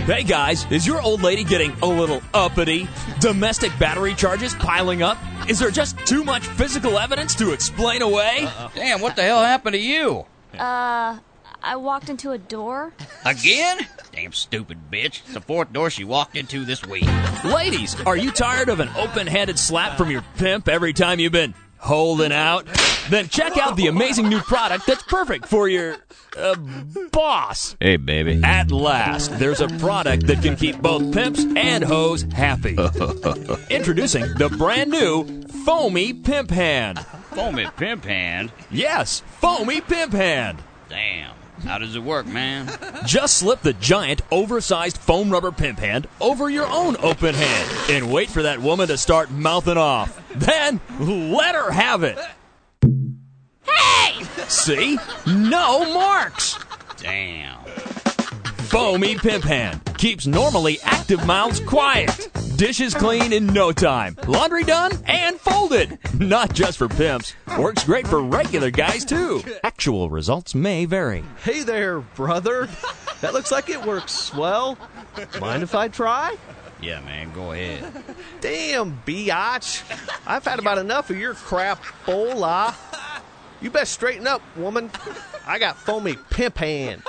Hey guys, is your old lady getting a little uppity? Domestic battery charges piling up? Is there just too much physical evidence to explain away? Damn, what the hell happened to you? I walked into a door. Again? Damn stupid bitch. It's the fourth door she walked into this week. Ladies, are you tired of an open-handed slap from your pimp every time you've been holding out? Then check out the amazing new product that's perfect for your boss. Hey, baby. At last, there's a product that can keep both pimps and hoes happy. Introducing the brand new Foamy Pimp Hand. Foamy Pimp Hand? Yes, Foamy Pimp Hand. Damn. How does it work, man? Just slip the giant, oversized foam rubber pimp hand over your own open hand and wait for that woman to start mouthing off. Then, let her have it. Hey! See? No marks. Damn. Foamy Pimp Hand keeps normally active mouths quiet. Dishes clean in no time. Laundry done and folded. Not just for pimps. Works great for regular guys, too. Actual results may vary. Hey there, brother. That looks like it works swell. Mind if I try? Yeah, man, go ahead. Damn, biatch. I've had about enough of your crapola. You best straighten up, woman. I got Foamy Pimp Hand.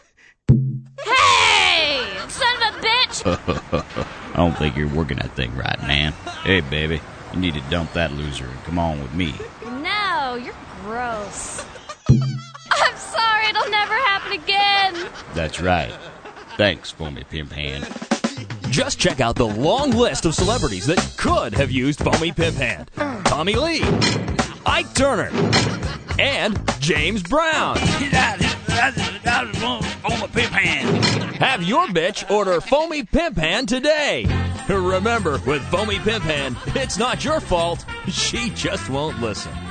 Hey! Son of a bitch! I don't think you're working that thing right, man. Hey, baby, you need to dump that loser and come on with me. No, you're gross. I'm sorry, it'll never happen again. That's right. Thanks, Foamy Pimp Hand. Just check out the long list of celebrities that could have used Foamy Pimp Hand. Tommy Lee, Ike Turner, and James Brown. Foamy Pimp Hand. Have your bitch order Foamy Pimp Hand today. Remember, with Foamy Pimp Hand, it's not your fault. She just won't listen.